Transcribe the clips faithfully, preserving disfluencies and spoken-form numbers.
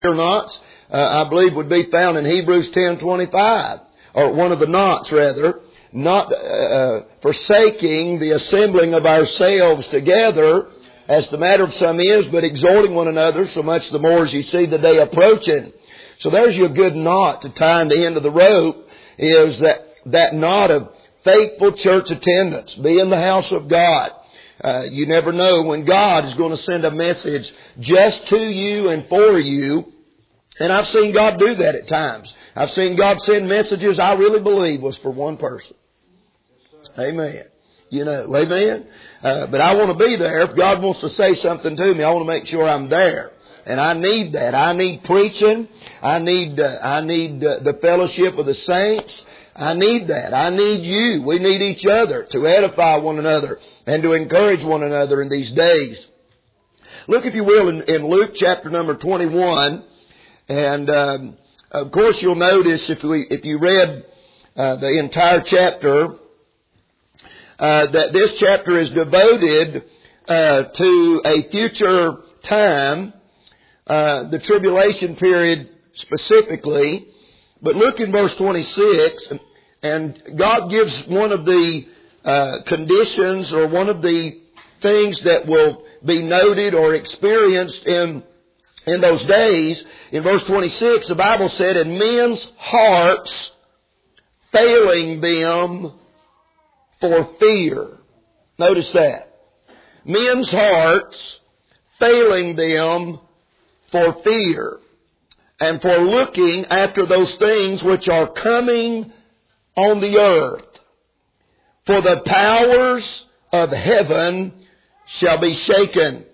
fear nots, uh, I believe would be found in Hebrews ten twenty-five, or one of the knots rather, not uh, forsaking the assembling of ourselves together, as the matter of some is, but exhorting one another, so much the more as you see the day approaching. So there's your good knot to tie in the end of the rope, is that, that knot of faithful church attendance. Be in the house of God. Uh, you never know when God is going to send a message just to you and for you. And I've seen God do that at times. I've seen God send messages I really believe was for one person. Amen. You know, amen. Uh, but I want to be there. If God wants to say something to me, I want to make sure I'm there. And I need that. I need preaching. I need, uh, I need uh, the fellowship of the saints. I need that. I need you. We need each other to edify one another and to encourage one another in these days. Look, if you will, in, in Luke chapter number twenty-one. And, um, of course, you'll notice if we, if you read uh, the entire chapter, uh, that this chapter is devoted uh, to a future time, uh, the tribulation period specifically. But look in verse twenty-six, and God gives one of the uh, conditions or one of the things that will be noted or experienced in in those days. In verse twenty-six, the Bible said, "And men's hearts failing them for fear." Notice that. Men's hearts failing them for fear, and for looking after those things which are coming on the earth. For the powers of heaven shall be shaken.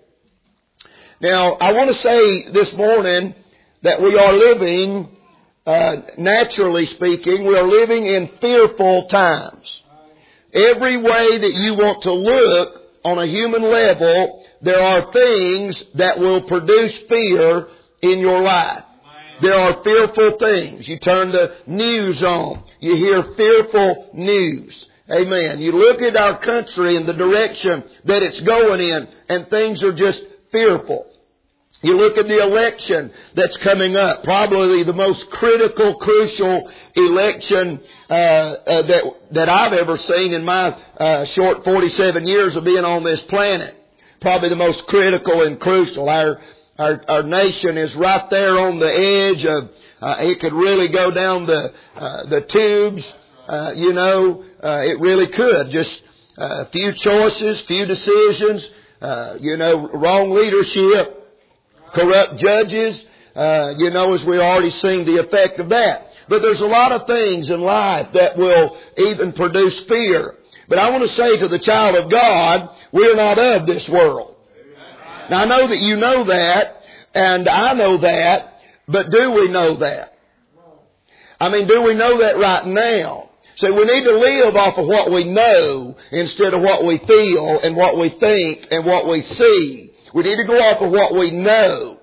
Now, I want to say this morning that we are living, uh, naturally speaking, we are living in fearful times. Every way that you want to look on a human level, there are things that will produce fear in your life. There are fearful things. You turn the news on, you hear fearful news. Amen. You look at our country and the direction that it's going in, and things are just fearful. You look at the election that's coming up, probably the most critical, crucial election uh, uh, that that I've ever seen in my uh, short forty-seven years of being on this planet. Probably the most critical and crucial. Our our, our nation is right there on the edge of. Uh, it could really go down the uh, the tubes. Uh, you know, uh, it really could. Just a uh, few choices, few decisions. Uh, you know, wrong leadership. Corrupt judges, uh, you know, as we already seen the effect of that. But there's a lot of things in life that will even produce fear. But I want to say to the child of God, we're not of this world. Now I know that you know that, and I know that, but do we know that? I mean, do we know that right now? So we need to live off of what we know instead of what we feel and what we think and what we see. We need to go off of what we know.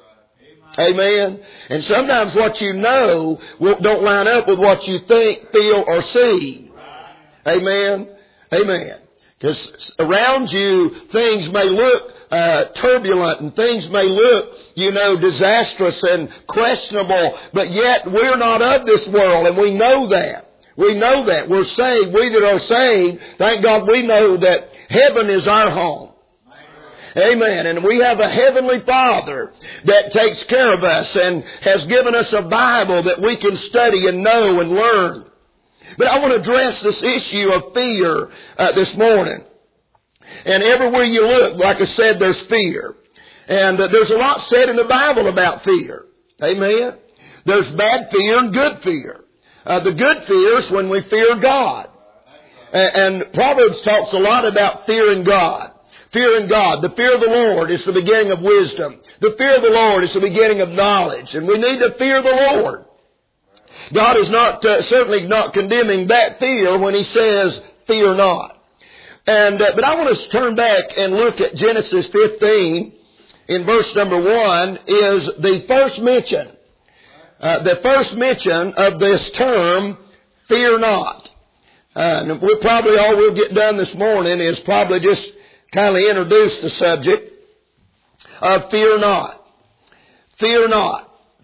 Amen. And sometimes what you know don't line up with what you think, feel, or see. Amen. Amen. Because around you, things may look uh, turbulent and things may look, you know, disastrous and questionable. But yet we're not of this world, and we know that. We know that. We're saved. We that are saved, thank God we know that heaven is our home. Amen. And we have a heavenly Father that takes care of us and has given us a Bible that we can study and know and learn. But I want to address this issue of fear uh, this morning. And everywhere you look, like I said, there's fear. And uh, there's a lot said in the Bible about fear. Amen. There's bad fear and good fear. Uh, the good fear is when we fear God. And, and Proverbs talks a lot about fearing God. Fearing God. The fear of the Lord is the beginning of wisdom. The fear of the Lord is the beginning of knowledge. And we need to fear the Lord. God is not uh, certainly not condemning that fear when He says, fear not. And uh, but I want to turn back and look at Genesis fifteen. In verse number one is the first mention. Uh, the first mention of this term, fear not. Uh, and we probably all we'll get done this morning is probably just kind of introduce the subject of fear not. Fear not.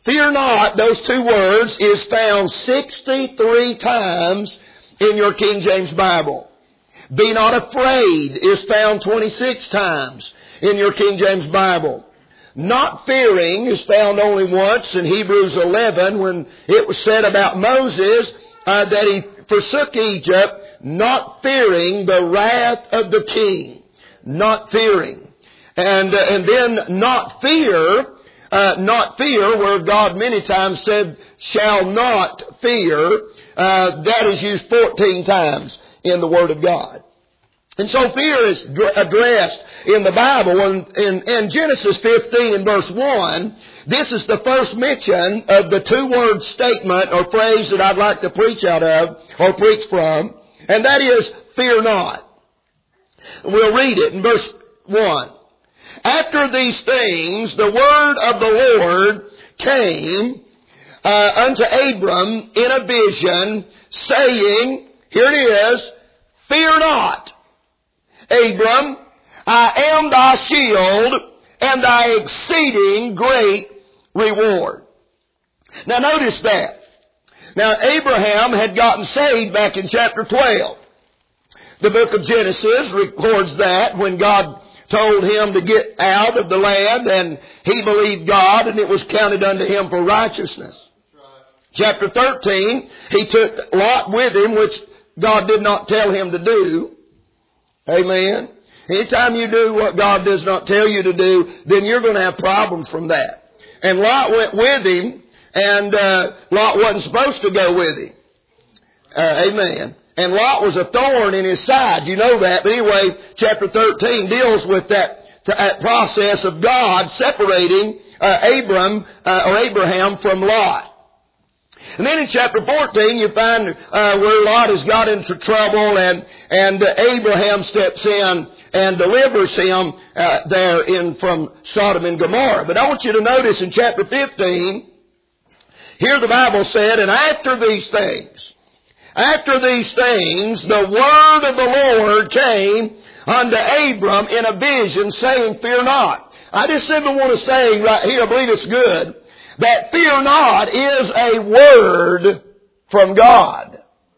Fear not, those two words, is found sixty-three times in your King James Bible. Be not afraid is found twenty-six times in your King James Bible. Not fearing is found only once in Hebrews eleven when it was said about Moses uh, that he forsook Egypt, not fearing the wrath of the king. Not fearing. And, uh, and then not fear, uh, not fear, where God many times said, shall not fear, uh, that is used fourteen times in the Word of God. And so fear is addressed in the Bible. In, in, in Genesis fifteen and verse one, this is the first mention of the two-word statement or phrase that I'd like to preach out of or preach from, and that is, fear not. We'll read it in verse one. After these things, the word of the Lord came uh, unto Abram in a vision, saying, here it is, fear not, Abram, I am thy shield and thy exceeding great reward. Now notice that. Now Abraham had gotten saved back in chapter twelve. The book of Genesis records that when God told him to get out of the land, and he believed God, and it was counted unto him for righteousness. Right. Chapter thirteen, he took Lot with him, which God did not tell him to do. Amen. Anytime you do what God does not tell you to do, then you're going to have problems from that. And Lot went with him, and uh, Lot wasn't supposed to go with him. Uh, amen. And Lot was a thorn in his side. You know that. But anyway, chapter thirteen deals with that, that process of God separating uh, Abram uh, or Abraham from Lot. And then in chapter fourteen, you find uh, where Lot has got into trouble, and and uh, Abraham steps in and delivers him uh, there in from Sodom and Gomorrah. But I want you to notice in chapter fifteen, here the Bible said, and after these things, after these things, the word of the Lord came unto Abram in a vision, saying, fear not. I just simply want to say right here, I believe it's good, that fear not is a word from God.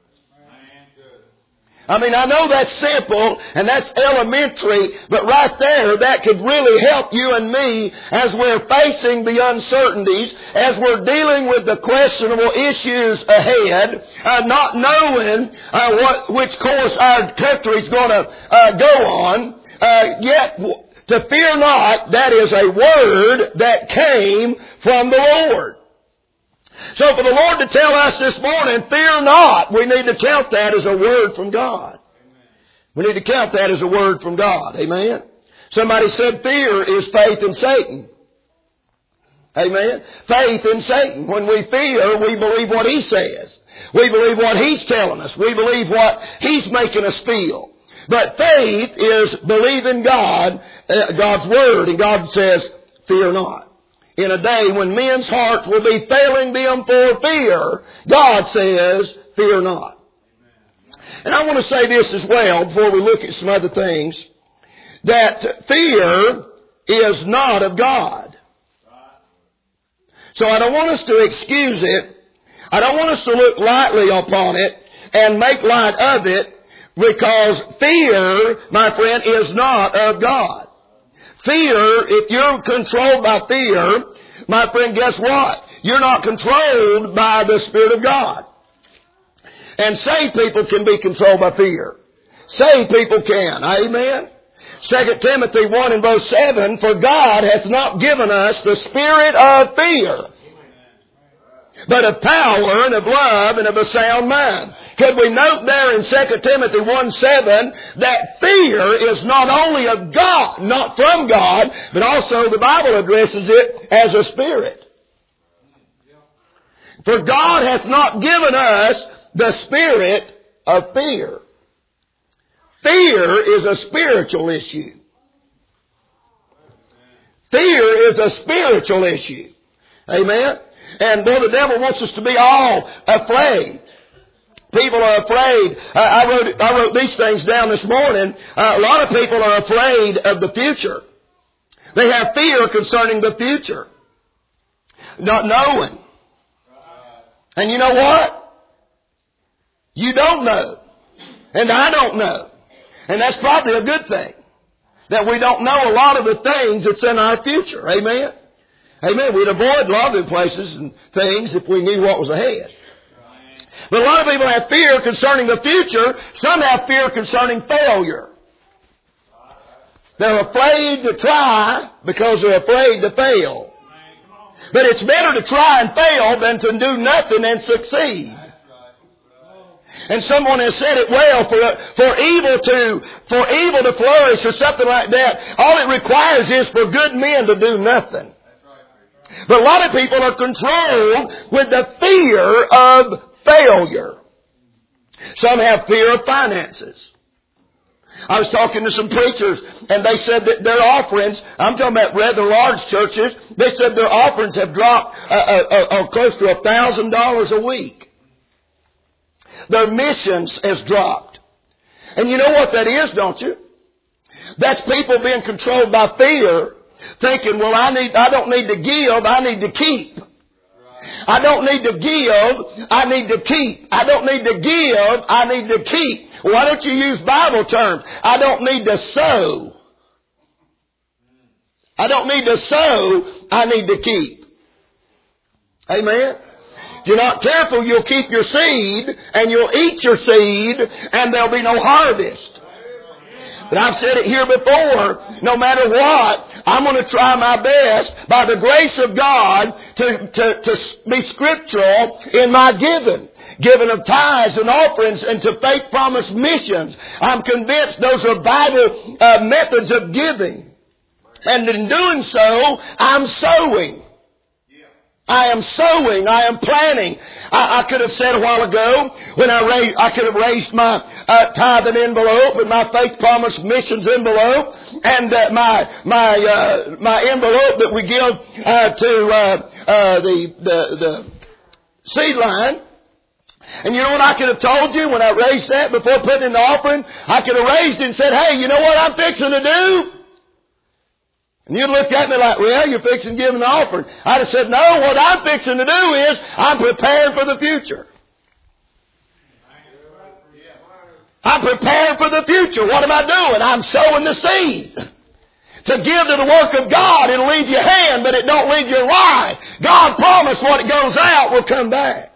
I mean, I know that's simple and that's elementary, but right there, that could really help you and me as we're facing the uncertainties, as we're dealing with the questionable issues ahead, uh, not knowing uh, what which course our country's going to uh, go on. Uh, yet, to fear not, that is a word that came from the Lord. So for the Lord to tell us this morning, fear not, we need to count that as a word from God. Amen. We need to count that as a word from God. Amen. Somebody said fear is faith in Satan. Amen. Faith in Satan. When we fear, we believe what he says. We believe what he's telling us. We believe what he's making us feel. But faith is believing God, uh, God's word, and God says, fear not. In a day when men's hearts will be failing them for fear, God says, fear not. And I want to say this as well before we look at some other things, that fear is not of God. So I don't want us to excuse it. I don't want us to look lightly upon it and make light of it, because fear, my friend, is not of God. Fear, if you're controlled by fear, my friend, guess what? You're not controlled by the Spirit of God. And saved people can be controlled by fear. Saved people can. Amen? Second Timothy one and verse seven, for God hath not given us the spirit of fear, but of power and of love and of a sound mind. Could we note there in Second Timothy one seven that fear is not only of God, not from God, but also the Bible addresses it as a spirit. For God hath not given us the spirit of fear. Fear is a spiritual issue. Fear is a spiritual issue. Amen? And boy, the devil wants us to be all afraid. People are afraid. Uh, I wrote I wrote these things down this morning. Uh, a lot of people are afraid of the future. They have fear concerning the future. not knowing. And you know what? You don't know. And I don't know. And that's probably a good thing. That we don't know a lot of the things that's in our future. Amen? Amen. We'd avoid a lot of the places and things if we knew what was ahead. But a lot of people have fear concerning the future. Some have fear concerning failure. They're afraid to try because they're afraid to fail. But it's better to try and fail than to do nothing and succeed. And someone has said it well, for, for evil to, for evil to flourish or something like that, all it requires is for good men to do nothing. But a lot of people are controlled with the fear of failure. Some have fear of finances. I was talking to some preachers, and they said that their offerings, I'm talking about rather large churches, they said their offerings have dropped uh, uh, uh, close to a thousand dollars a week. Their missions has dropped. And you know what that is, don't you? That's people being controlled by fear, thinking, well, I need, I don't need to give, I need to keep. I don't need to give, I need to keep. I don't need to give, I need to keep. Why don't you use Bible terms? I don't need to sow. I don't need to sow, I need to keep. Amen? If you're not careful, you'll keep your seed, and you'll eat your seed, and there'll be no harvest. But I've said it here before, no matter what, I'm going to try my best, by the grace of God, to, to, to be scriptural in my giving. Giving of tithes and offerings and to faith promise missions. I'm convinced those are Bible uh, methods of giving. And in doing so, I'm sowing. I am sowing. I am planning. I, I could have said a while ago when I raised, I could have raised my uh, tithing envelope and my faith promise missions envelope and uh, my my uh, my envelope that we give uh, to uh, uh, the the the seed line. And you know what I could have told you when I raised that before putting in the offering? I could have raised it and said, hey, you know what I'm fixing to do? And you'd look at me like, well, you're fixing to give an offering. I'd have said, no, what I'm fixing to do is I'm preparing for the future. I'm preparing for the future. What am I doing? I'm sowing the seed. To give to the work of God, it'll leave your hand, but it don't leave your life. God promised what it goes out will come back.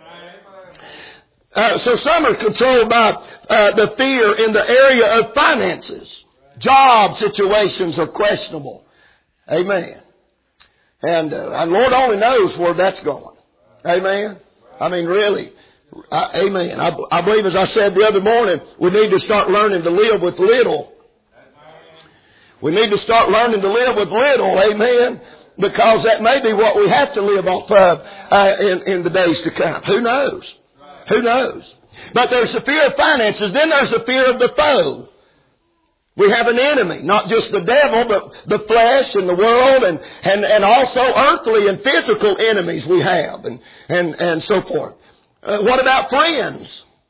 Uh, so some are controlled by uh, the fear in the area of finances. Job situations are questionable. Amen. And, uh, and Lord only knows where that's going. Amen. I mean, really. I, amen. I, I believe, as I said the other morning, we need to start learning to live with little. We need to start learning to live with little. Amen. Because that may be what we have to live off of uh, in, in the days to come. Who knows? Who knows? But there's the fear of finances. Then there's the fear of the foe. We have an enemy, not just the devil, but the flesh and the world, and, and, and also earthly and physical enemies we have, and, and, and so forth. Uh, what about friends?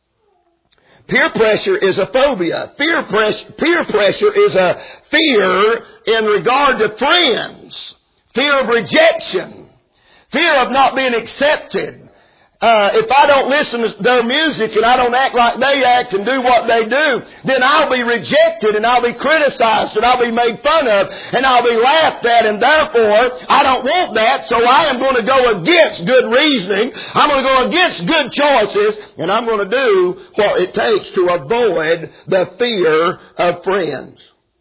Peer pressure is a phobia. Peer pressure, peer pressure is a fear in regard to friends. Fear of rejection. Fear of not being accepted. Uh, if I don't listen to their music and I don't act like they act and do what they do, then I'll be rejected and I'll be criticized and I'll be made fun of and I'll be laughed at, and therefore I don't want that, so I am going to go against good reasoning. I'm going to go against good choices, and I'm going to do what it takes to avoid the fear of friends.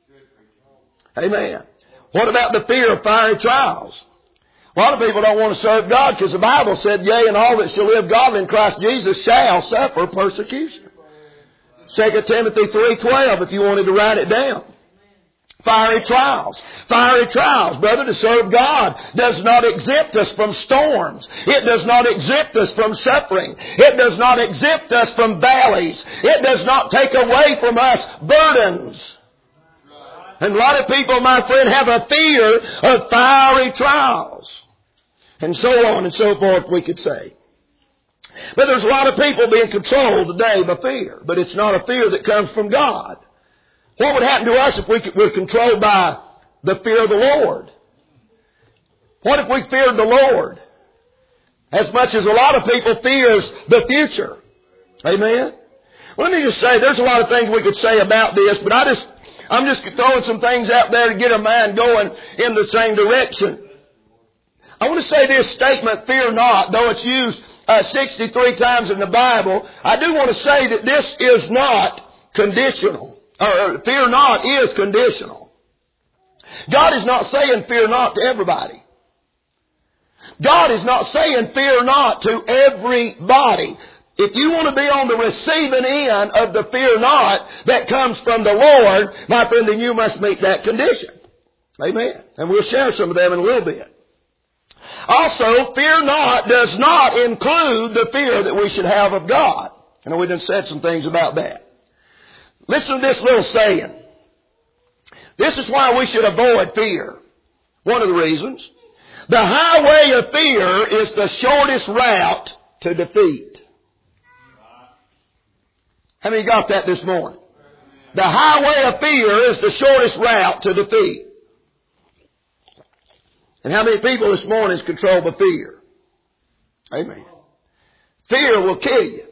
Amen. What about the fear of fiery trials? A lot of people don't want to serve God because the Bible said, yea, and all that shall live godly in Christ Jesus shall suffer persecution. Second Timothy three twelve, if you wanted to write it down. Fiery trials. Fiery trials, brother, to serve God does not exempt us from storms. It does not exempt us from suffering. It does not exempt us from valleys. It does not take away from us burdens. And a lot of people, my friend, have a fear of fiery trials. And so on and so forth, we could say. But there's a lot of people being controlled today by fear. But it's not a fear that comes from God. What would happen to us if we were controlled by the fear of the Lord? What if we feared the Lord? as much as a lot of people fears the future. Amen? Let me just say, there's a lot of things we could say about this, but I just, I'm just throwing some things out there to get our mind going in the same direction. I want to say this statement, fear not, though it's used uh, sixty-three times in the Bible, I do want to say that this is not conditional. Or fear not is conditional. God is not saying fear not to everybody. God is not saying fear not to everybody. If you want to be on the receiving end of the fear not that comes from the Lord, my friend, then you must meet that condition. Amen. And we'll share some of them in a little bit. Also, fear not does not include the fear that we should have of God. I know we done said some things about that. Listen to this little saying. This is why we should avoid fear. One of the reasons. The highway of fear is the shortest route to defeat. How many got that this morning? The highway of fear is the shortest route to defeat. And how many people this morning is controlled by fear? Amen. Fear will kill you.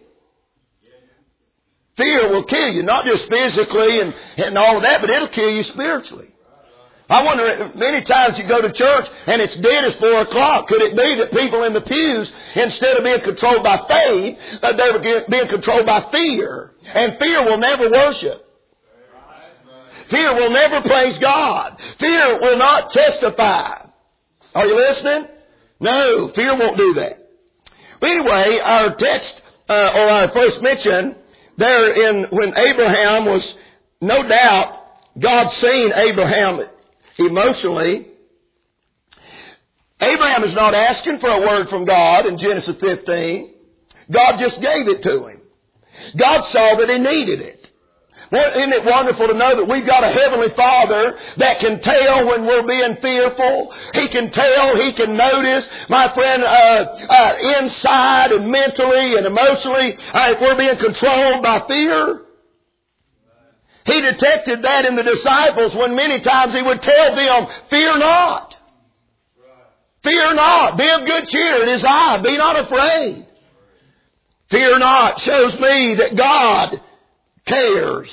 Fear will kill you, not just physically and, and all of that, but it'll kill you spiritually. I wonder, many times you go to church and it's dead as four o'clock. Could it be that people in the pews, instead of being controlled by faith, uh, they were being controlled by fear? And fear will never worship. Fear will never praise God. Fear will not testify. Are you listening? No, fear won't do that. But anyway, our text, uh, or our first mention, there in when Abraham was, no doubt, God seen Abraham emotionally. Abraham is not asking for a word from God in Genesis fifteen. God just gave it to him. God saw that he needed it. Well, isn't it wonderful to know that we've got a Heavenly Father that can tell when we're being fearful? He can tell, He can notice, my friend, uh, uh, inside and mentally and emotionally, uh, if we're being controlled by fear. He detected that in the disciples when many times He would tell them, fear not. Fear not. Be of good cheer. It is I. Be not afraid. Fear not shows me that God cares.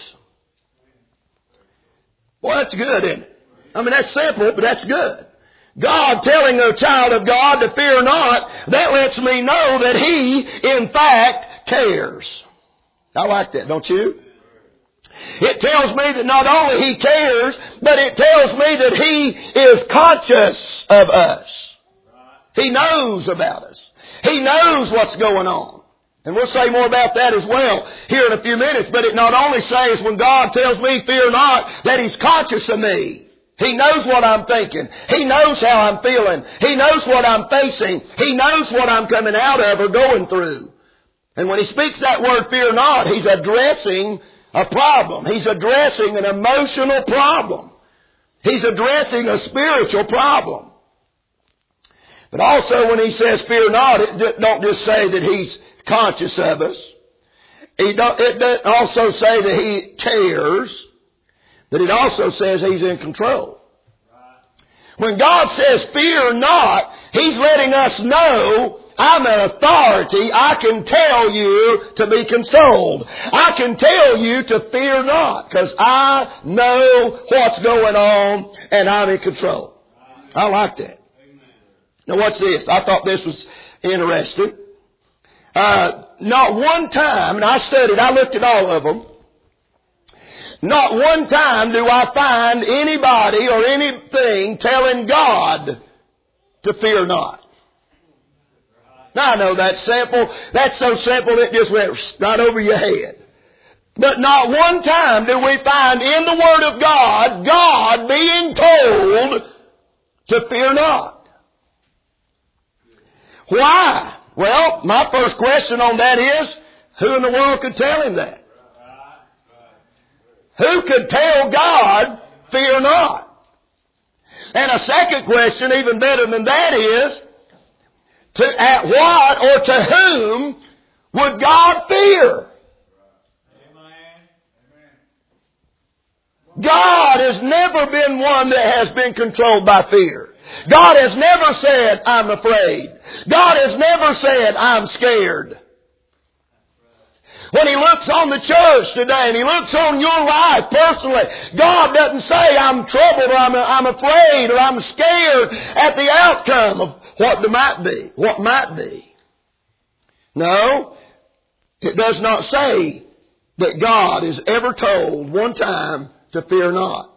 Boy, that's good, isn't it? I mean, that's simple, but that's good. God telling a child of God to fear not, that lets me know that He, in fact, cares. I like that, don't you? It tells me that not only He cares, but it tells me that He is conscious of us. He knows about us. He knows what's going on. And we'll say more about that as well here in a few minutes. But it not only says when God tells me fear not, that He's conscious of me. He knows what I'm thinking. He knows how I'm feeling. He knows what I'm facing. He knows what I'm coming out of or going through. And when He speaks that word fear not, He's addressing a problem. He's addressing an emotional problem. He's addressing a spiritual problem. But also when He says fear not, it don't just say that He's conscious of us. He don't, it doesn't also say that He cares, but it also says He's in control. When God says fear not, He's letting us know I'm an authority. I can tell you to be consoled. I can tell you to fear not because I know what's going on and I'm in control. I like that. Now watch this. I thought this was interesting. Uh, not one time, and I studied, I looked at all of them. Not one time do I find anybody or anything telling God to fear not. Now I know that's simple. That's so simple it just went right over your head. But not one time do we find in the Word of God, God being told to fear not. Why? Well, my first question on that is, who in the world could tell Him that? Who could tell God, fear not? And a second question, even better than that, is, to, at what or to whom would God fear? God has never been one that has been controlled by fear. God has never said, I'm afraid. God has never said, I'm scared. When He looks on the church today and He looks on your life personally, God doesn't say, I'm troubled or I'm, I'm afraid or I'm scared at the outcome of what there might be, what might be. No, it does not say that God is ever told one time to fear not.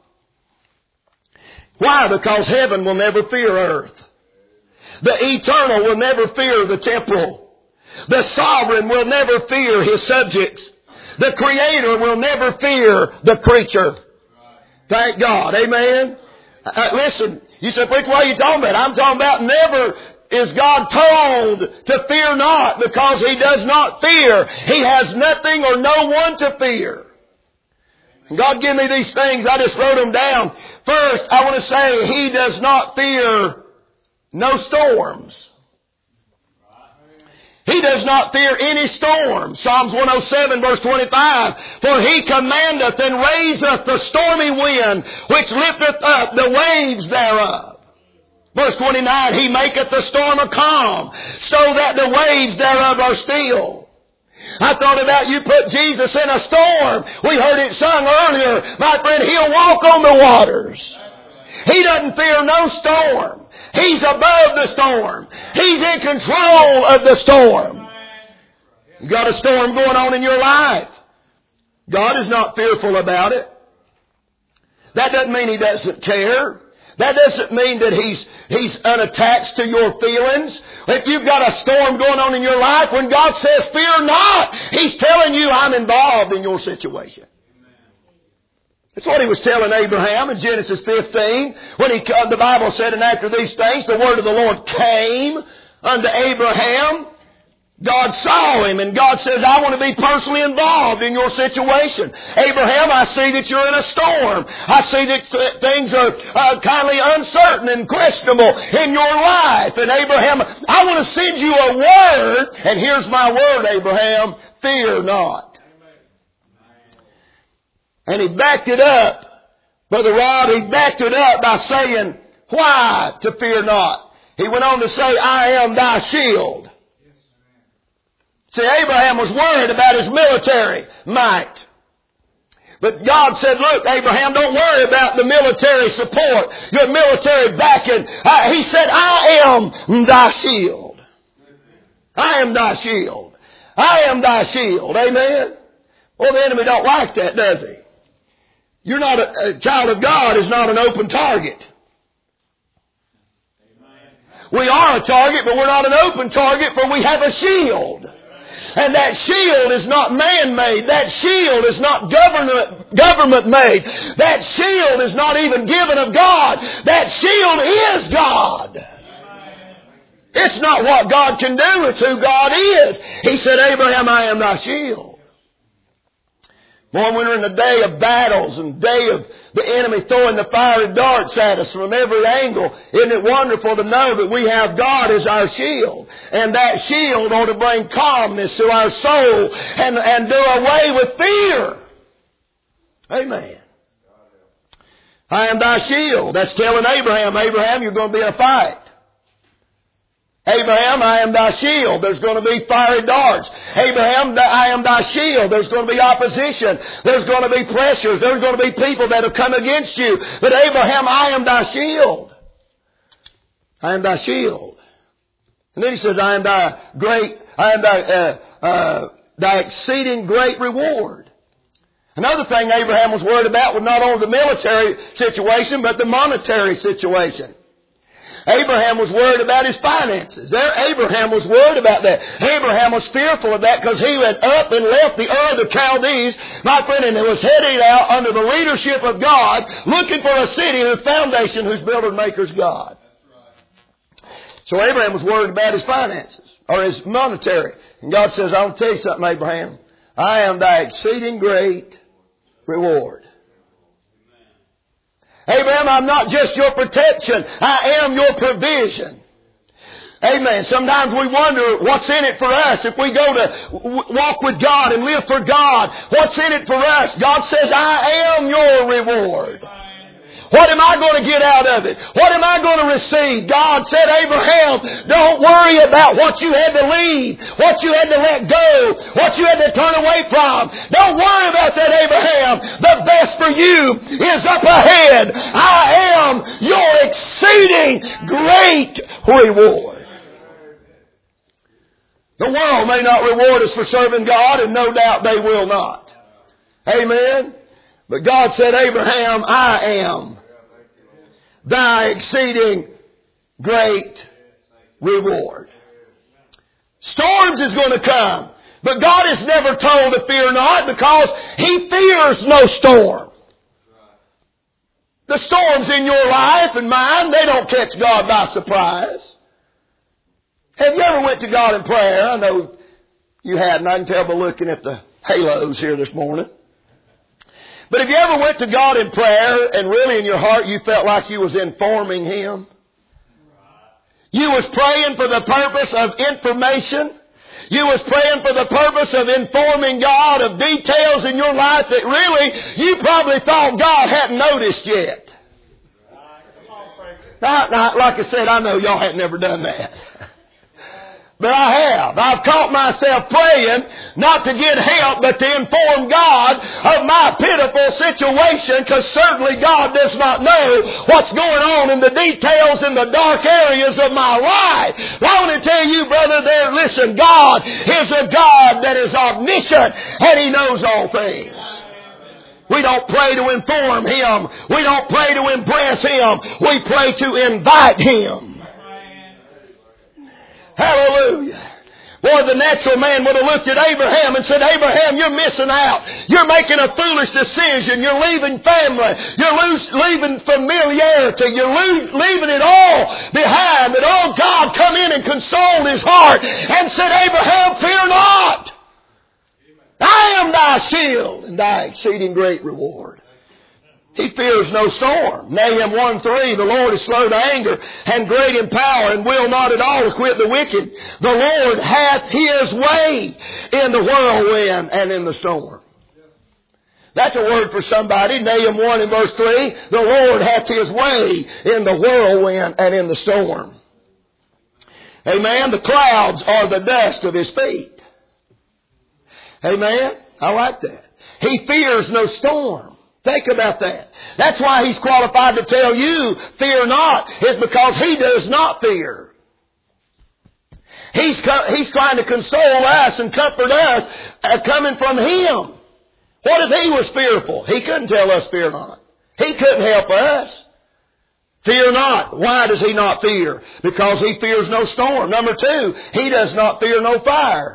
Why? Because heaven will never fear earth. The eternal will never fear the temporal. The sovereign will never fear His subjects. The Creator will never fear the creature. Thank God. Amen. Uh, listen, you said, preacher, what are you talking about? I'm talking about never is God told to fear not, because He does not fear. He has nothing or no one to fear. And God give me these things. I just wrote them down. First, I want to say He does not fear no storms. He does not fear any storm. Psalms one oh seven verse twenty-five. For He commandeth and raiseth the stormy wind, which lifteth up the waves thereof. Verse twenty-nine. He maketh the storm a calm, so that the waves thereof are still. I thought about you put Jesus in a storm. We heard it sung earlier. My friend, He'll walk on the waters. He doesn't fear no storm. He's above the storm. He's in control of the storm. You got a storm going on in your life. God is not fearful about it. That doesn't mean He doesn't care. That doesn't mean that He's He's unattached to your feelings. If you've got a storm going on in your life, when God says fear not, He's telling you, I'm involved in your situation. That's what He was telling Abraham in Genesis fifteen. When he come, the Bible said, and after these things, the word of the Lord came unto Abraham. God saw him, and God says, I want to be personally involved in your situation. Abraham, I see that you're in a storm. I see that th- things are uh, kindly uncertain and questionable in your life. And Abraham, I want to send you a word, and here's my word, Abraham, fear not. And he backed it up, Brother Rod, he backed it up by saying, why to fear not? He went on to say, I am thy shield. See, Abraham was worried about his military might. But God said, look, Abraham, don't worry about the military support, your military backing. Uh, he said, I am thy shield. I am thy shield. I am thy shield. Amen? Well, the enemy don't like that, does he? You're not a, a child of God is not an open target. We are a target, but we're not an open target, for we have a shield. And that shield is not man-made. That shield is not government, government-made. That shield is not even given of God. That shield is God. It's not what God can do. It's who God is. He said, Abraham, I am thy shield. Boy, we're in a day of battles and day of the enemy throwing the fiery darts at us from every angle. Isn't it wonderful to know that we have God as our shield? And that shield ought to bring calmness to our soul and, and do away with fear. Amen. I am thy shield. That's telling Abraham, Abraham, you're going to be in a fight. Abraham, I am thy shield. There's going to be fiery darts. Abraham, I am thy shield. There's going to be opposition. There's going to be pressures. There's going to be people that have come against you. But Abraham, I am thy shield. I am thy shield. And then he says, I am thy great, I am thy, uh, uh, thy exceeding great reward. Another thing Abraham was worried about was not only the military situation, but the monetary situation. Abraham was worried about his finances. There, Abraham was worried about that. Abraham was fearful of that because he went up and left the Ur of the Chaldees, my friend, and was heading out under the leadership of God, looking for a city whose foundation, whose builder and maker is God. So Abraham was worried about his finances, or his monetary. And God says, I'll tell you something, Abraham. I am thy exceeding great reward. Abraham, I'm not just your protection. I am your provision. Amen. Sometimes we wonder what's in it for us if we go to walk with God and live for God. What's in it for us? God says, I am your reward. What am I going to get out of it? What am I going to receive? God said, Abraham, don't worry about what you had to leave, what you had to let go, what you had to turn away from. Don't worry about that, Abraham. The best for you is up ahead. I am your exceeding great reward. The world may not reward us for serving God, and no doubt they will not. Amen? But God said, Abraham, I am thy exceeding great reward. Storms is going to come. But God is never told to fear not, because He fears no storm. The storms in your life and mine, they don't catch God by surprise. Have you ever went to God in prayer? I know you hadn't. I can tell by looking at the halos here this morning. But have you ever went to God in prayer and really in your heart you felt like you was informing Him? You was praying for the purpose of information. You was praying for the purpose of informing God of details in your life that really you probably thought God hadn't noticed yet. Now, now, like I said, I know y'all hadn't never done that. But I have. I've caught myself praying not to get help, but to inform God of my pitiful situation, because certainly God does not know what's going on in the details in the dark areas of my life. I want to tell you, brother, there, listen, God is a God that is omniscient, and He knows all things. We don't pray to inform Him. We don't pray to impress Him. We pray to invite Him. Hallelujah. Boy, the natural man would have looked at Abraham and said, Abraham, you're missing out. You're making a foolish decision. You're leaving family. You're lose, leaving familiarity. You're lo- leaving it all behind. But oh, God come in and consoled his heart and said, Abraham, fear not. I am thy shield and thy exceeding great reward. He fears no storm. Nahum one three, the Lord is slow to anger and great in power and will not at all acquit the wicked. The Lord hath His way in the whirlwind and in the storm. That's a word for somebody. Nahum one and verse three, the Lord hath His way in the whirlwind and in the storm. Amen. The clouds are the dust of His feet. Amen. I like that. He fears no storm. Think about that. That's why He's qualified to tell you, fear not, is because He does not fear. He's, he's trying to console us and comfort us uh, coming from Him. What if He was fearful? He couldn't tell us fear not. He couldn't help us. Fear not. Why does He not fear? Because He fears no storm. Number two, He does not fear no fire.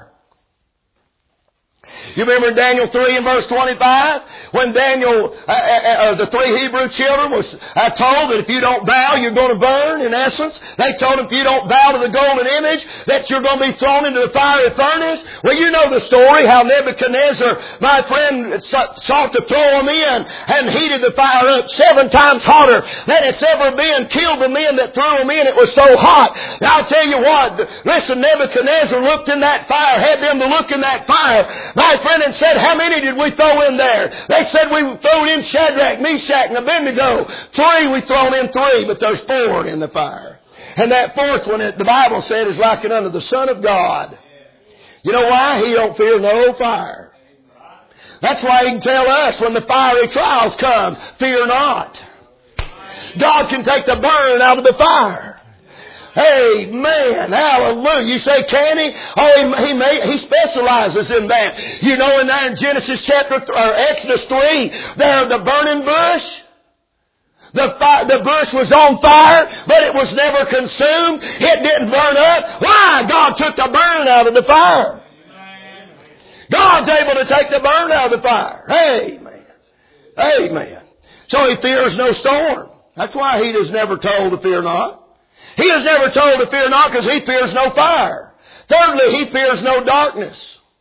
You remember Daniel three and verse twenty-five? When Daniel, uh, uh, the three Hebrew children was uh, told that if you don't bow, you're going to burn, in essence. They told them if you don't bow to the golden image, that you're going to be thrown into the fiery furnace. Well, you know the story, how Nebuchadnezzar, my friend, sought to throw them in and heated the fire up seven times hotter than it's ever been, killed the men that threw them in. It was so hot. Now, I'll tell you what, listen, Nebuchadnezzar looked in that fire, had them to look in that fire, my friend, and said, how many did we throw in there? They said we threw in Shadrach, Meshach, and Abednego. Three, we thrown in three, but there's four in the fire. And that fourth one, the Bible said, is likened unto the Son of God. You know why? He don't fear no fire. That's why He can tell us when the fiery trials comes, fear not. God can take the burn out of the fire. Amen. Hallelujah. You say, can He? Oh, He, he, may, he specializes in that. You know, in there in Genesis chapter, th- or Exodus three, there the burning bush. The, fire, the bush was on fire, but it was never consumed. It didn't burn up. Why? God took the burn out of the fire. God's able to take the burn out of the fire. Amen. Amen. So He fears no storm. That's why He is never told to fear not. He is never told to fear not because He fears no fire. Thirdly, He fears no darkness.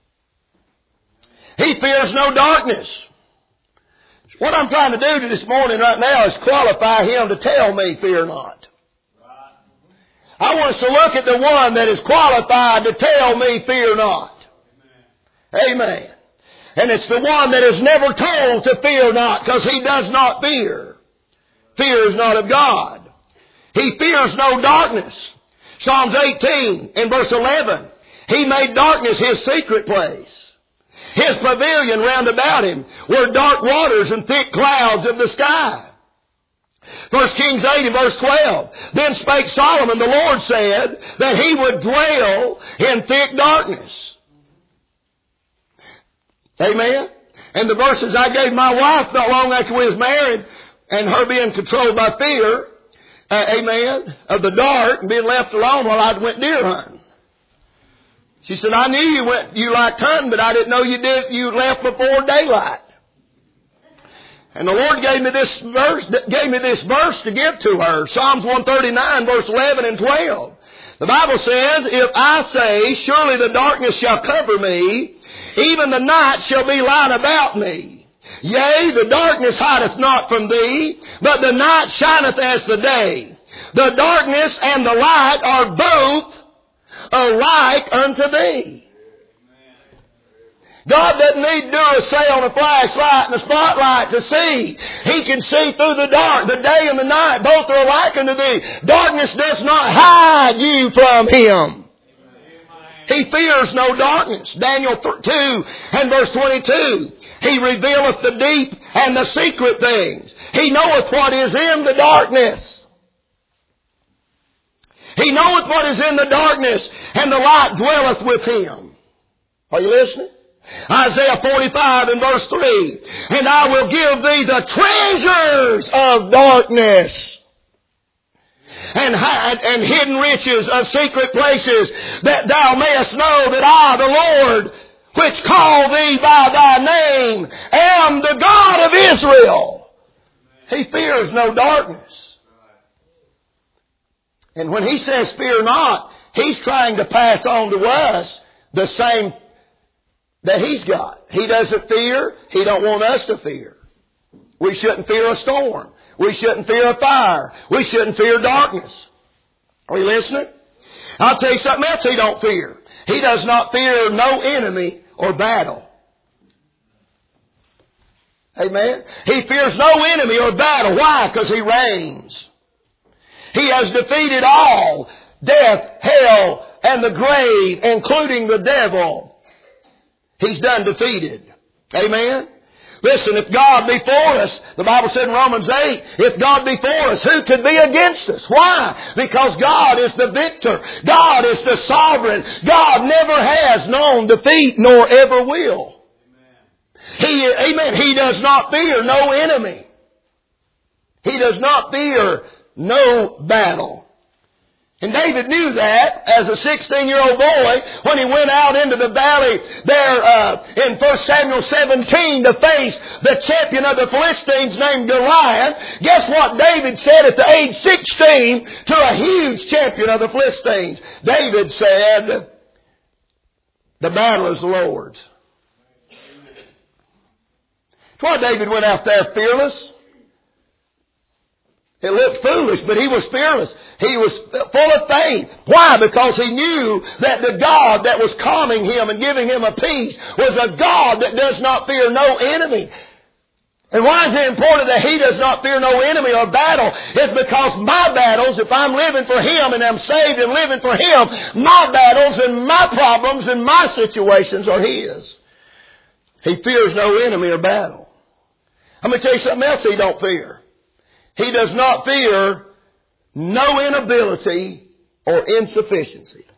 He fears no darkness. What I'm trying to do this morning right now is qualify Him to tell me, fear not. I want us to look at the one that is qualified to tell me, fear not. Amen. And it's the one that is never told to fear not because He does not fear fear is not of God. He fears no darkness. Psalms eighteen and verse eleven. He made darkness his secret place. His pavilion round about him were dark waters and thick clouds of the sky. First Kings eight and verse twelve. Then spake Solomon, the Lord said, that he would dwell in thick darkness. Amen. And the verses I gave my wife not long after we was married, and her being controlled by fear, uh, amen, of the dark and being left alone while I went deer hunting. She said, I knew you went, you liked hunting, but I didn't know you did, you left before daylight. And the Lord gave me this verse, gave me this verse to give to her. Psalms one thirty-nine, verse eleven and twelve. The Bible says, if I say, surely the darkness shall cover me, even the night shall be light about me. Yea, the darkness hideth not from thee, but the night shineth as the day. The darkness and the light are both alike unto thee. God doesn't need to do a say on a flashlight and a spotlight to see. He can see through the dark. The day and the night both are alike unto thee. Darkness does not hide you from Him. He fears no darkness. Daniel two and verse twenty-two. He revealeth the deep and the secret things. He knoweth what is in the darkness. He knoweth what is in the darkness, and the light dwelleth with him. Are you listening? Isaiah forty-five and verse three. And I will give thee the treasures of darkness, and, hide, and hidden riches of secret places, that thou mayest know that I, the Lord, which call thee by thy name, am the God of Israel. He fears no darkness. And when he says fear not, he's trying to pass on to us the same that he's got. He doesn't fear. He don't want us to fear. We shouldn't fear a storm. We shouldn't fear a fire. We shouldn't fear darkness. Are you listening? I'll tell you something else he don't fear. He does not fear no enemy or battle. Amen? He fears no enemy or battle. Why? Because he reigns. He has defeated all, death, hell, and the grave, including the devil. He's done defeated. Amen? Listen, if God be for us, the Bible said in Romans eight, if God be for us, who could be against us? Why? Because God is the victor. God is the sovereign. God never has known defeat nor ever will. He, amen. He does not fear no enemy. He does not fear no battle. And David knew that as a sixteen-year-old boy when he went out into the valley there uh, in First Samuel seventeen to face the champion of the Philistines named Goliath. Guess what David said at the age sixteen to a huge champion of the Philistines? David said, the battle is the Lord's. That's why David went out there fearless. It looked foolish, but he was fearless. He was full of faith. Why? Because he knew that the God that was calming him and giving him a peace was a God that does not fear no enemy. And why is it important that he does not fear no enemy or battle? It's because my battles, if I'm living for Him and I'm saved and living for Him, my battles and my problems and my situations are His. He fears no enemy or battle. I'm going to tell you something else he don't fear. He does not fear no inability or insufficiency.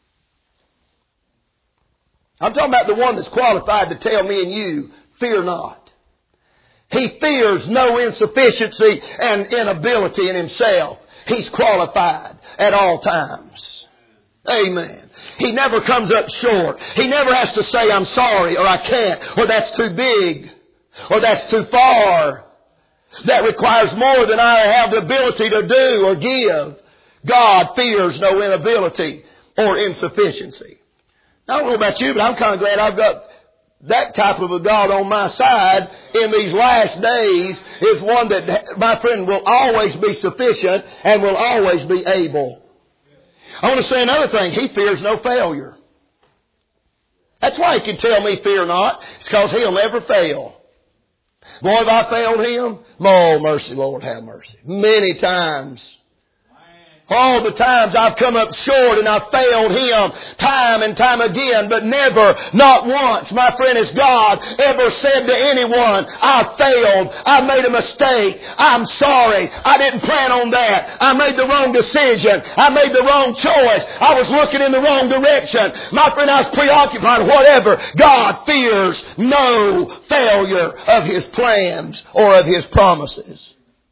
I'm talking about the one that's qualified to tell me and you, fear not. He fears no insufficiency and inability in himself. He's qualified at all times. Amen. He never comes up short. He never has to say, I'm sorry, or I can't, or that's too big, or that's too far. That requires more than I have the ability to do or give. God fears no inability or insufficiency. I don't know about you, but I'm kind of glad I've got that type of a God on my side in these last days, is one that, my friend, will always be sufficient and will always be able. I want to say another thing. He fears no failure. That's why he can tell me fear not. It's because He'll never fail. Boy, have I failed Him. Oh, mercy, Lord, have mercy. Many times. All the times I've come up short and I've failed Him time and time again, but never, not once, my friend, has God ever said to anyone, I failed, I made a mistake, I'm sorry, I didn't plan on that, I made the wrong decision, I made the wrong choice, I was looking in the wrong direction, my friend, I was preoccupied, whatever. God fears no failure of His plans or of His promises.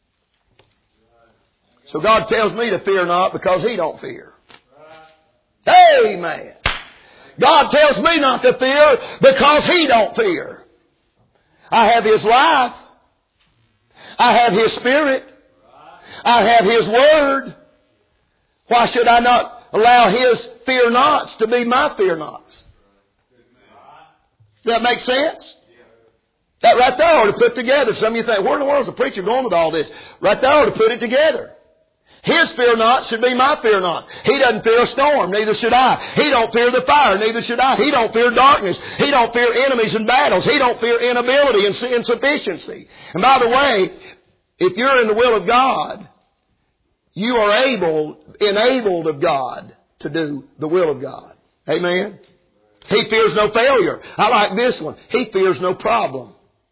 So God tells me to fear not because He don't fear. Amen. God tells me not to fear because He don't fear. I have His life. I have His Spirit. I have His Word. Why should I not allow His fear nots to be my fear nots? Does that make sense? That right there ought to put together. Some of you think, where in the world is the preacher going with all this? Right there ought to put it together. His fear not should be my fear not. He doesn't fear a storm, neither should I. He don't fear the fire, neither should I. He don't fear darkness. He don't fear enemies and battles. He don't fear inability and insufficiency. And by the way, if you're in the will of God, you are able, enabled of God to do the will of God. Amen? He fears no failure. I like this one. He fears no problem.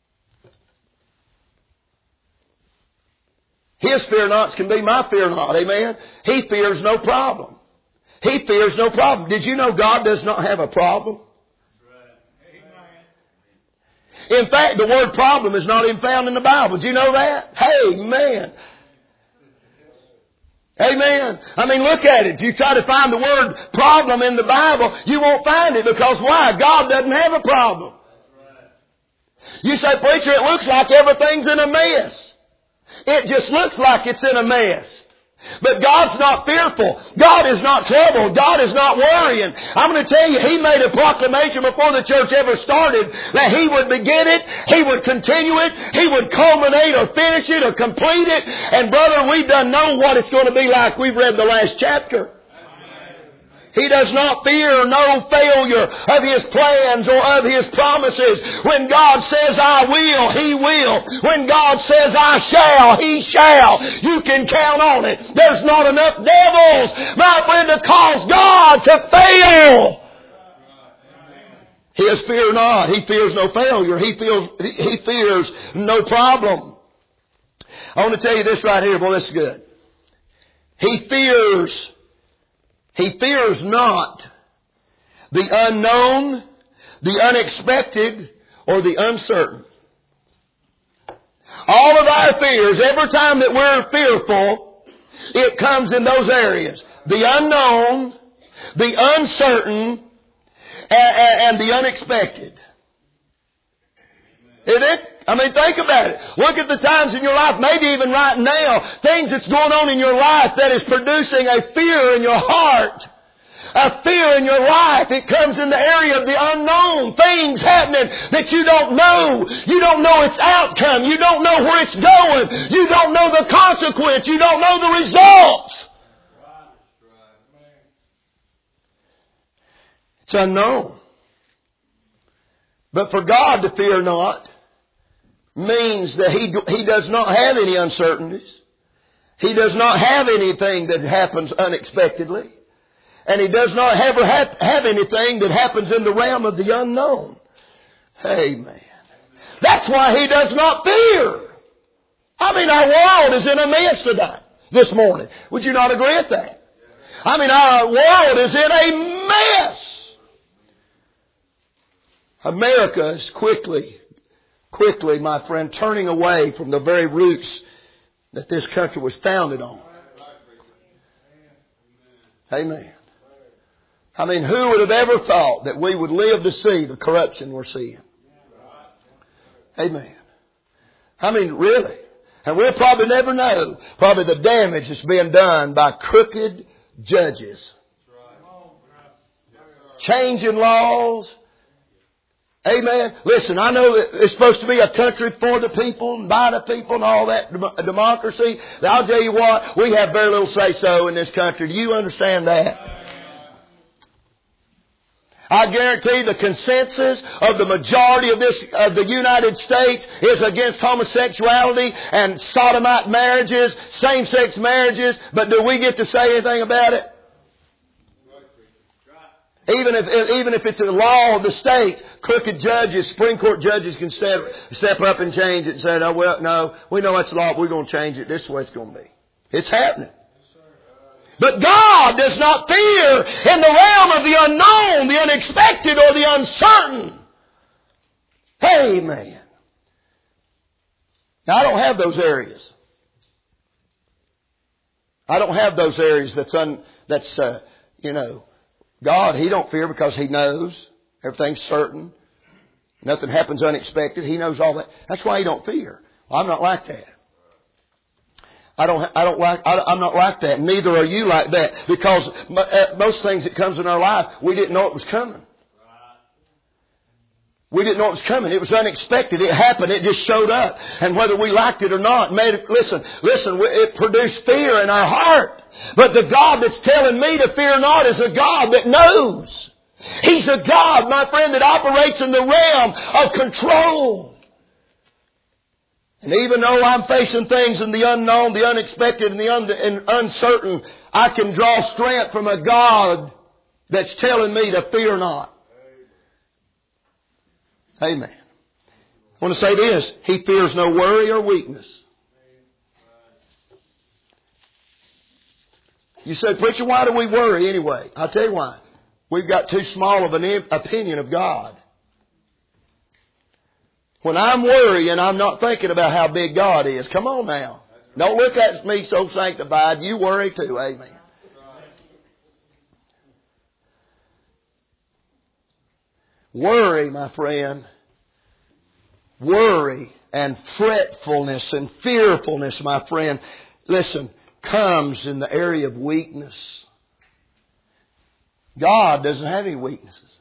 His fear nots can be my fear not. Amen? He fears no problem. He fears no problem. Did you know God does not have a problem? In fact, the word problem is not even found in the Bible. Did you know that? Amen. Amen. I mean, look at it. If you try to find the word problem in the Bible, you won't find it. Because why? God doesn't have a problem. You say, preacher, it looks like everything's in a mess. It just looks like it's in a mess. But God's not fearful. God is not troubled. God is not worrying. I'm going to tell you, He made a proclamation before the church ever started that He would begin it, He would continue it, He would culminate or finish it or complete it. And brother, we done know what it's going to be like. We've read the last chapter. He does not fear no failure of His plans or of His promises. When God says, I will, He will. When God says, I shall, He shall. You can count on it. There's not enough devils, my friend, to cause God to fail. His fear not. He fears no failure. He feels, He fears no problem. I want to tell you this right here. Boy, this is good. He fears He fears not the unknown, the unexpected, or the uncertain. All of our fears, every time that we're fearful, it comes in those areas. The unknown, the uncertain, and the unexpected. Isn't it? I mean, think about it. Look at the times in your life, maybe even right now, things that's going on in your life that is producing a fear in your heart. A fear in your life. It comes in the area of the unknown. Things happening that you don't know. You don't know its outcome. You don't know where it's going. You don't know the consequence. You don't know the results. It's unknown. But for God to fear not means that He, he does not have any uncertainties. He does not have anything that happens unexpectedly. And He does not ever have, have anything that happens in the realm of the unknown. Amen. That's why He does not fear. I mean, our world is in a mess today, this morning. Would you not agree with that? I mean, our world is in a mess. America is quickly Quickly, my friend, turning away from the very roots that this country was founded on. Amen. I mean, who would have ever thought that we would live to see the corruption we're seeing? Amen. I mean, really. And we'll probably never know probably the damage that's being done by crooked judges. Changing laws. Amen. Listen, I know that it's supposed to be a country for the people and by the people and all that democracy. I'll tell you what, we have very little say-so in this country. Do you understand that? I guarantee the consensus of the majority of this of the United States is against homosexuality and sodomite marriages, same-sex marriages. But do we get to say anything about it? Even if even if it's a law of the state, crooked judges, Supreme Court judges can step step up and change it and say, "Oh well, no, we know it's law. We're going to change it. This is the way it's going to be." It's happening. But God does not fear in the realm of the unknown, the unexpected, or the uncertain. Amen. Now I don't have those areas. I don't have those areas that's un, that's uh, you know. God, He don't fear because He knows everything's certain. Nothing happens unexpected. He knows all that. That's why He don't fear. Well, I'm not like that. I don't. I don't like. I, I'm not like that. Neither are you like that. Because most things that comes in our life, we didn't know it was coming. We didn't know it was coming. It was unexpected. It happened. It just showed up. And whether we liked it or not, made it, listen, listen, it produced fear in our heart. But the God that's telling me to fear not is a God that knows. He's a God, my friend, that operates in the realm of control. And even though I'm facing things in the unknown, the unexpected, and the un- and uncertain, I can draw strength from a God that's telling me to fear not. Amen. I want to say this. He fears no worry or weakness. You say, "Preacher, why do we worry anyway?" I'll tell you why. We've got too small of an opinion of God. When I'm worrying, I'm not thinking about how big God is. Come on now. Don't look at me so sanctified. You worry too. Amen. Worry, my friend, worry and fretfulness and fearfulness, my friend, listen, comes in the area of weakness. God doesn't have any weaknesses.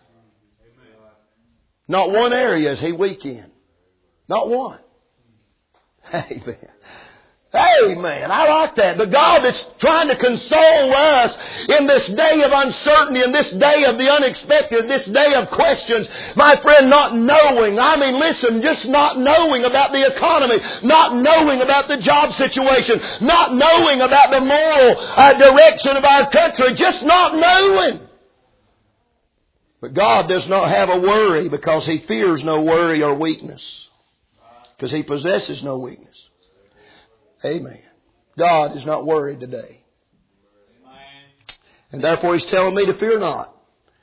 Not one area is He weak in. Not one. Amen. Amen. I like that. The God that's trying to console us in this day of uncertainty, in this day of the unexpected, this day of questions. My friend, not knowing. I mean, listen, just not knowing about the economy, not knowing about the job situation, not knowing about the moral uh, direction of our country, just not knowing. But God does not have a worry because He fears no worry or weakness. Because He possesses no weakness. Amen. God is not worried today. And therefore He's telling me to fear not.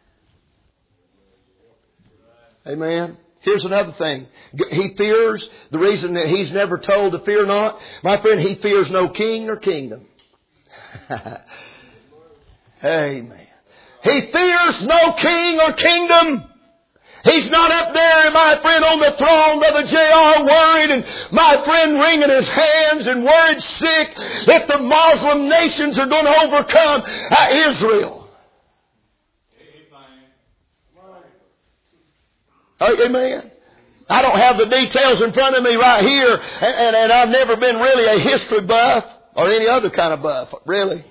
Amen. Here's another thing. He fears, the reason that He's never told to fear not, my friend, He fears no king or kingdom. Amen. He fears no king or kingdom. He's not up there, my friend, on the throne, Brother J R, worried and, my friend, wringing his hands and worried sick if the Muslim nations are going to overcome uh, Israel. Oh, amen. I don't have the details in front of me right here, and, and, and I've never been really a history buff or any other kind of buff, really.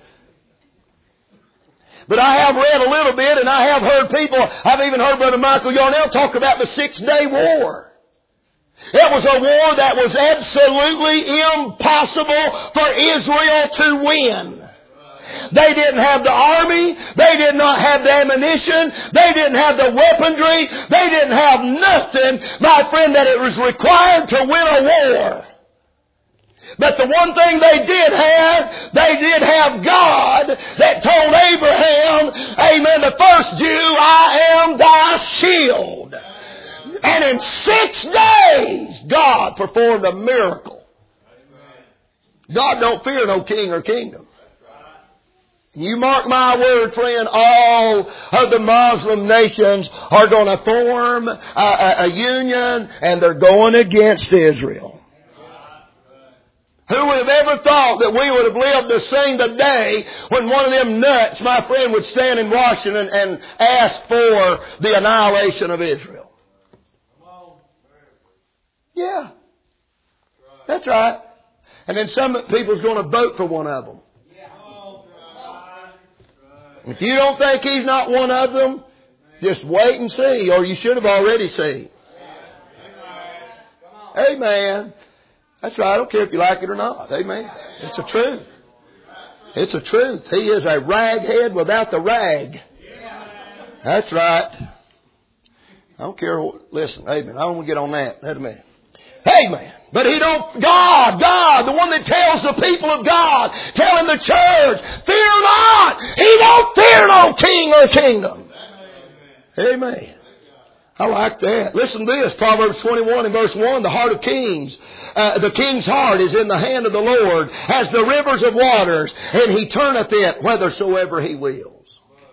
But I have read a little bit, and I have heard people, I've even heard Brother Michael Yarnell talk about the Six-Day War. It was a war that was absolutely impossible for Israel to win. They didn't have the army. They did not have the ammunition. They didn't have the weaponry. They didn't have nothing, my friend, that it was required to win a war. But the one thing they did have, they did have God that told Abraham, amen, the first Jew, "I am thy shield." And in six days, God performed a miracle. God don't fear no king or kingdom. You mark my word, friend, all of the Muslim nations are going to form a, a, a union, and they're going against Israel. Who would have ever thought that we would have lived to see the day when one of them nuts, my friend, would stand in Washington and ask for the annihilation of Israel? Yeah. That's right. And then some people's going to vote for one of them. If you don't think he's not one of them, Just wait and see, or you should have already seen. Amen. That's right. I don't care if you like it or not. Amen. It's a truth. It's a truth. He is a raghead without the rag. That's right. I don't care. Listen, amen. I don't want to get on that. Wait a minute. Amen. But He don't, God, God, the one that tells the people of God, telling the church, fear not. He don't fear no king or kingdom. Amen. I like that. Listen to this. Proverbs twenty-one and verse one. The heart of kings. Uh, the king's heart is in the hand of the Lord as the rivers of waters, and He turneth it whithersoever He wills.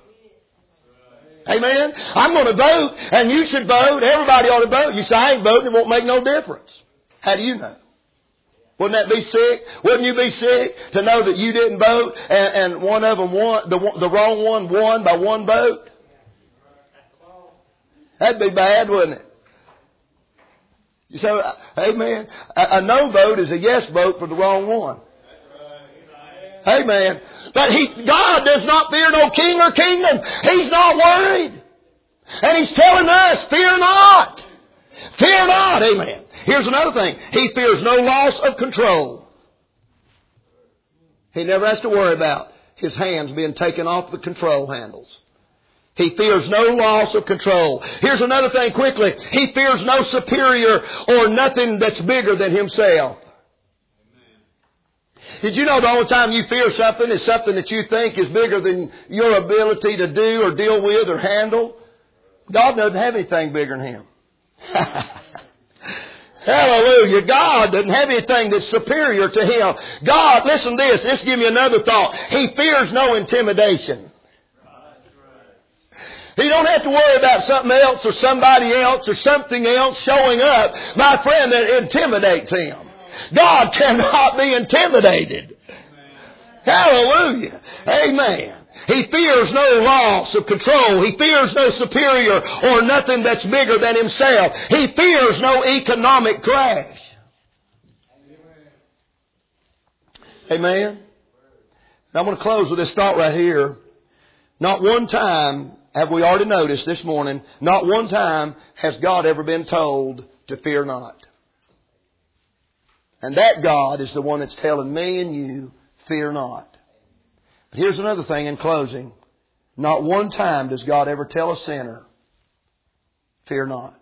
Amen. I'm going to vote, and you should vote. Everybody ought to vote. You say, I ain't voting. It won't make no difference. How do you know? Wouldn't that be sick? Wouldn't you be sick to know that you didn't vote and, and one of them won, the, the wrong one won by one vote? That'd be bad, wouldn't it? You say, amen. A, a no vote is a yes vote for the wrong one. Amen. But he, God does not fear no king or kingdom. He's not worried. And He's telling us, fear not. Fear not. Amen. Here's another thing. He fears no loss of control. He never has to worry about his hands being taken off the control handles. He fears no loss of control. Here's another thing quickly. He fears no superior or nothing that's bigger than himself. Did you know the only time you fear something is something that you think is bigger than your ability to do or deal with or handle? God doesn't have anything bigger than Him. Hallelujah. God doesn't have anything that's superior to Him. God, listen to this. This give me another thought. He fears no intimidation. He don't have to worry about something else or somebody else or something else showing up, my friend, that intimidates Him. God cannot be intimidated. Hallelujah. Amen. He fears no loss of control. He fears no superior or nothing that's bigger than himself. He fears no economic crash. Amen. Now I'm going to close with this thought right here. Not one time have we already noticed this morning, not one time has God ever been told to fear not. And that God is the one that's telling me and you, fear not. But here's another thing in closing. Not one time does God ever tell a sinner, fear not.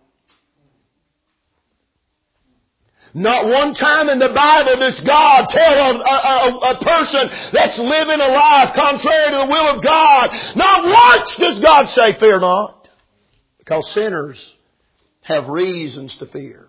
Not one time in the Bible does God tell a, a, a person that's living a life contrary to the will of God. Not once does God say, fear not. Because sinners have reasons to fear.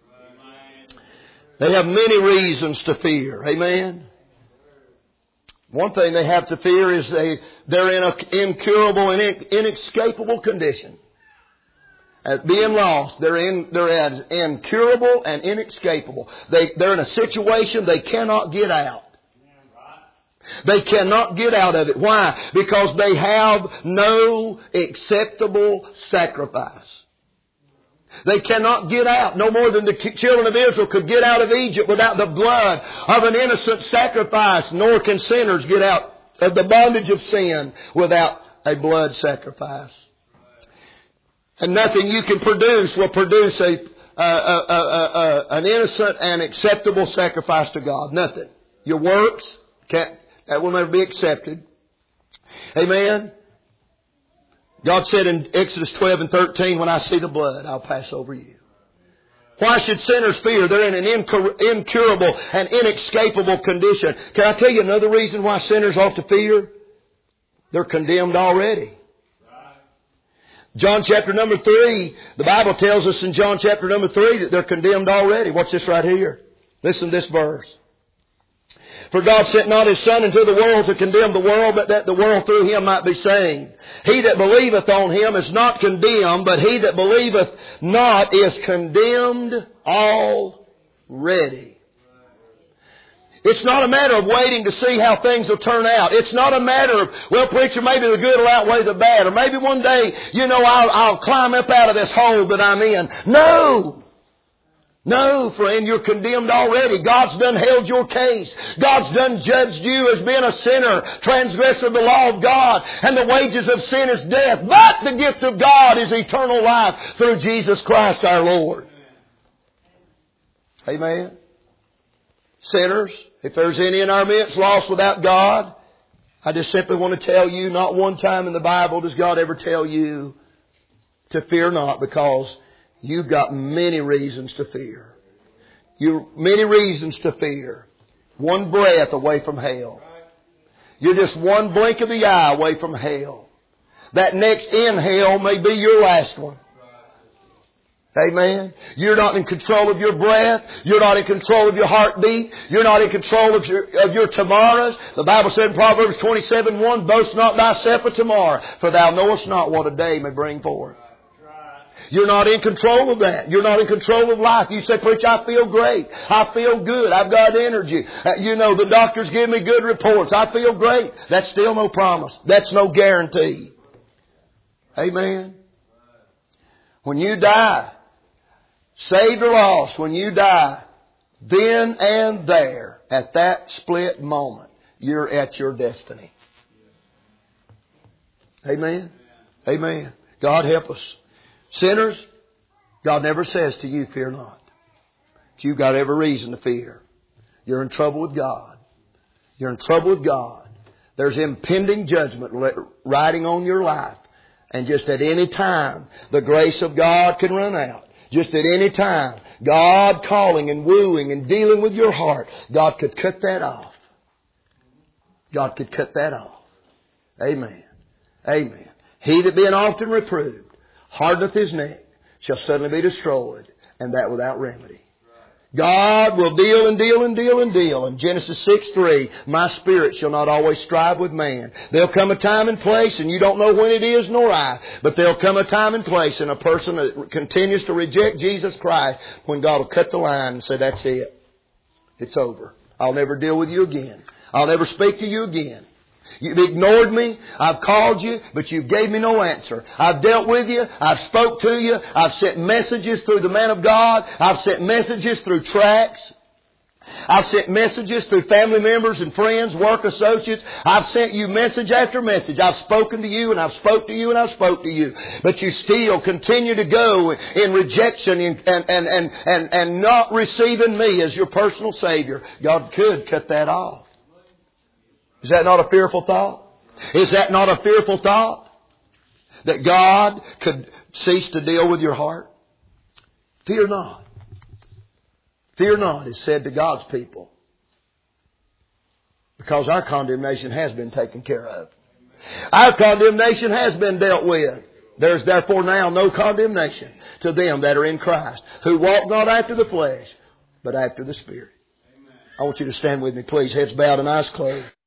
They have many reasons to fear. Amen. One thing they have to fear is they, they're in an incurable and inescapable condition. As being lost, they're in, they're as incurable and inescapable. They, they're in a situation they cannot get out. They cannot get out of it. Why? Because they have no acceptable sacrifice. They cannot get out, no more than the children of Israel could get out of Egypt without the blood of an innocent sacrifice, nor can sinners get out of the bondage of sin without a blood sacrifice. And nothing you can produce will produce a, uh, uh, uh, uh, an innocent and acceptable sacrifice to God. Nothing. Your works, can't, that will never be accepted. Amen. God said in Exodus twelve and thirteen, when I see the blood, I'll pass over you. Why should sinners fear? They're in an incur- incurable and inescapable condition. Can I tell you another reason why sinners ought to fear? They're condemned already. John chapter number three, the Bible tells us in John chapter number three that they're condemned already. Watch this right here. Listen to this verse. For God sent not His Son into the world to condemn the world, but that the world through Him might be saved. He that believeth on Him is not condemned, but he that believeth not is condemned already. It's not a matter of waiting to see how things will turn out. It's not a matter of, well, preacher, maybe the good will outweigh the bad. Or maybe one day, you know, I'll, I'll climb up out of this hole that I'm in. No! No, friend, you're condemned already. God's done held your case. God's done judged you as being a sinner, transgressor of the law of God, and the wages of sin is death. But the gift of God is eternal life through Jesus Christ our Lord. Amen. Sinners, if there's any in our midst lost without God, I just simply want to tell you, not one time in the Bible does God ever tell you to fear not, because you've got many reasons to fear. You many reasons to fear. One breath away from hell. You're just one blink of the eye away from hell. That next inhale may be your last one. Amen. You're not in control of your breath. You're not in control of your heartbeat. You're not in control of your, of your tomorrows. The Bible said in Proverbs twenty-seven one, boast not thyself of tomorrow, for thou knowest not what a day may bring forth. You're not in control of that. You're not in control of life. You say, preach, I feel great. I feel good. I've got energy. Uh, you know, the doctors give me good reports. I feel great. That's still no promise. That's no guarantee. Amen. When you die, saved or lost, when you die, then and there, at that split moment, you're at your destiny. Amen. Amen. God help us. Sinners, God never says to you, fear not. But you've got every reason to fear. You're in trouble with God. You're in trouble with God. There's impending judgment riding on your life. And just at any time, the grace of God can run out. Just at any time, God calling and wooing and dealing with your heart, God could cut that off. God could cut that off. Amen. Amen. He that being often reproved hardeneth his neck, shall suddenly be destroyed, and that without remedy. God will deal and deal and deal and deal. In Genesis six three, my spirit shall not always strive with man. There'll come a time and place, and you don't know when it is, nor I, but there'll come a time and place in a person that continues to reject Jesus Christ, when God will cut the line and say, that's it. It's over. I'll never deal with you again. I'll never speak to you again. You've ignored me. I've called you, but you gave me no answer. I've dealt with you. I've spoke to you. I've sent messages through the man of God. I've sent messages through tracts. I've sent messages through family members and friends, work associates. I've sent you message after message. I've spoken to you and I've spoke to you and I've spoke to you. But you still continue to go in rejection and, and, and, and, and, and not receiving me as your personal Savior. God could cut that off. Is that not a fearful thought? Is that not a fearful thought? That God could cease to deal with your heart? Fear not. Fear not is said to God's people. Because our condemnation has been taken care of. Our condemnation has been dealt with. There is therefore now no condemnation to them that are in Christ, who walk not after the flesh, but after the Spirit. I want you to stand with me, please. Heads bowed and eyes closed.